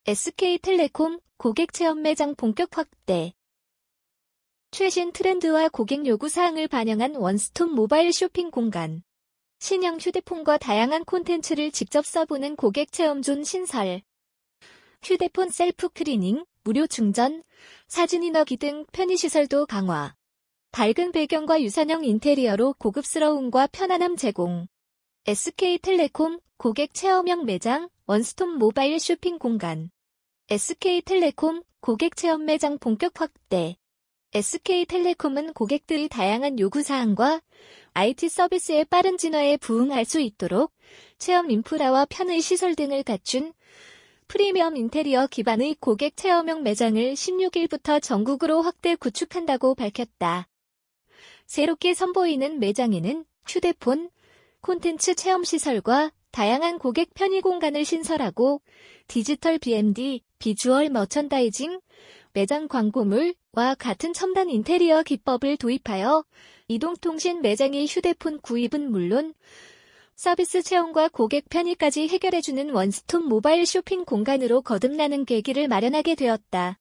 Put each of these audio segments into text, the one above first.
SK텔레콤 고객체험 매장 본격 확대. 최신 트렌드와 고객 요구사항을 반영한 원스톱 모바일 쇼핑 공간. 신형 휴대폰과 다양한 콘텐츠를 직접 써보는 고객체험존 신설. 휴대폰 셀프 클리닝, 무료 충전, 사진 인화기 등 편의시설도 강화. 밝은 배경과 유선형 인테리어로 고급스러움과 편안함 제공. SK텔레콤 고객체험형 매장 원스톱 모바일 쇼핑 공간. SK텔레콤 고객체험 매장 본격 확대. SK텔레콤은 고객들이 다양한 요구사항과 IT 서비스의 빠른 진화에 부응할 수 있도록 체험 인프라와 편의 시설 등을 갖춘 프리미엄 인테리어 기반의 고객 체험형 매장을 16일부터 전국으로 확대 구축한다고 밝혔다. 새롭게 선보이는 매장에는 휴대폰, 콘텐츠 체험 시설과 다양한 고객 편의 공간을 신설하고 디지털 BMD, 비주얼 머천다이징, 매장 광고물과 같은 첨단 인테리어 기법을 도입하여 이동통신 매장의 휴대폰 구입은 물론 서비스 체험과 고객 편의까지 해결해주는 원스톱 모바일 쇼핑 공간으로 거듭나는 계기를 마련하게 되었다.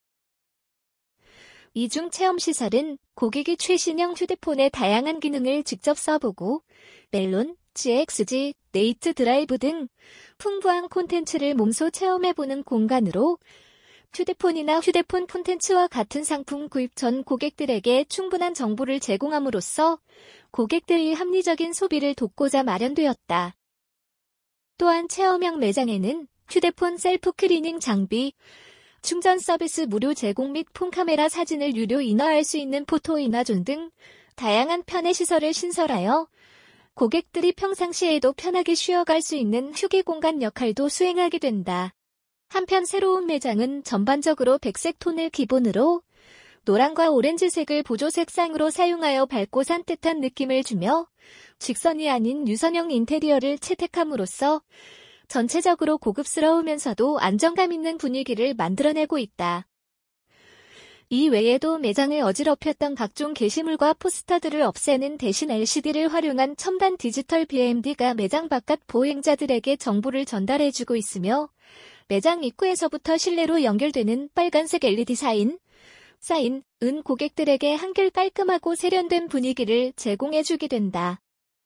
이중 체험시설은 고객이 최신형 휴대폰의 다양한 기능을 직접 써보고 멜론, GXG, 네이트 드라이브 등 풍부한 콘텐츠를 몸소 체험해보는 공간으로 휴대폰이나 휴대폰 콘텐츠와 같은 상품 구입 전 고객들에게 충분한 정보를 제공함으로써 고객들의 합리적인 소비를 돕고자 마련되었다. 또한 체험형 매장에는 휴대폰 셀프 클리닝 장비, 충전 서비스 무료 제공 및 폰카메라 사진을 유료 인화할 수 있는 포토 인화존 등 다양한 편의 시설을 신설하여 고객들이 평상시에도 편하게 쉬어갈 수 있는 휴게 공간 역할도 수행하게 된다. 한편 새로운 매장은 전반적으로 백색 톤을 기본으로 노란과 오렌지색을 보조 색상으로 사용하여 밝고 산뜻한 느낌을 주며 직선이 아닌 유선형 인테리어를 채택함으로써 전체적으로 고급스러우면서도 안정감 있는 분위기를 만들어내고 있다. 이 외에도 매장을 어지럽혔던 각종 게시물과 포스터들을 없애는 대신 LCD를 활용한 첨단 디지털 BMD가 매장 바깥 보행자들에게 정보를 전달해주고 있으며 매장 입구에서부터 실내로 연결되는 빨간색 LED 사인은 고객들에게 한결 깔끔하고 세련된 분위기를 제공해주게 된다.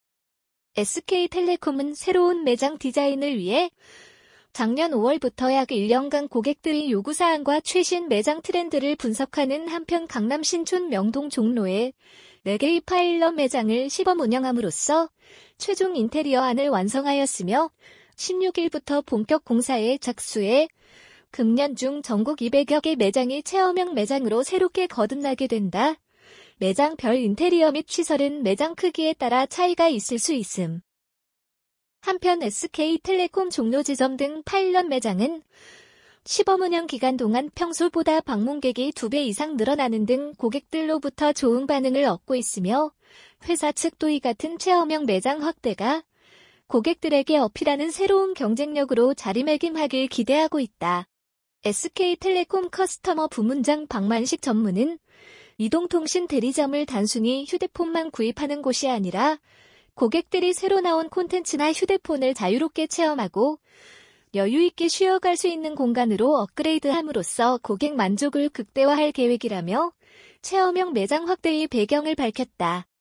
SK텔레콤은 새로운 매장 디자인을 위해 작년 5월부터 약 1년간 고객들의 요구사항과 최신 매장 트렌드를 분석하는 한편 강남 신촌 명동 종로에 4개의 파일럿 매장을 시범 운영함으로써 최종 인테리어안을 완성하였으며 16일부터 본격 공사에 착수해 금년 중 전국 200여 개 매장이 체험형 매장으로 새롭게 거듭나게 된다. 매장별 인테리어 및 시설은 매장 크기에 따라 차이가 있을 수 있음. 한편 SK텔레콤 종로 지점 등 파일럿 매장은 시범 운영 기간 동안 평소보다 방문객이 2배 이상 늘어나는 등 고객들로부터 좋은 반응을 얻고 있으며 회사 측도 이 같은 체험형 매장 확대가 고객들에게 어필하는 새로운 경쟁력으로 자리매김하길 기대하고 있다. SK텔레콤 커스터머 부문장 박만식 전무는 이동통신 대리점을 단순히 휴대폰만 구입하는 곳이 아니라 고객들이 새로 나온 콘텐츠나 휴대폰을 자유롭게 체험하고 여유있게 쉬어갈 수 있는 공간으로 업그레이드함으로써 고객 만족을 극대화할 계획이라며 체험형 매장 확대의 배경을 밝혔다.